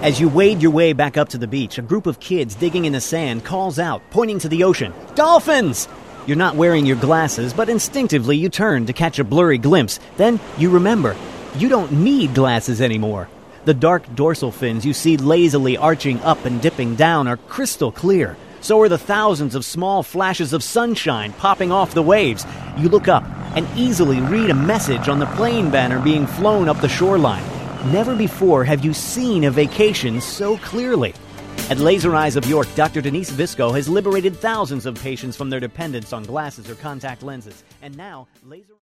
As you wade your way back up to the beach, a group of kids digging in the sand calls out, pointing to the ocean, "Dolphins!" You're not wearing your glasses, but instinctively you turn to catch a blurry glimpse. Then you remember, you don't need glasses anymore. The dark dorsal fins you see lazily arching up and dipping down are crystal clear. So are the thousands of small flashes of sunshine popping off the waves. You look up and easily read a message on the plane banner being flown up the shoreline. Never before have you seen a vacation so clearly. At Laser Eyes of York, Dr. Denise Visco has liberated thousands of patients from their dependence on glasses or contact lenses. And now, Laser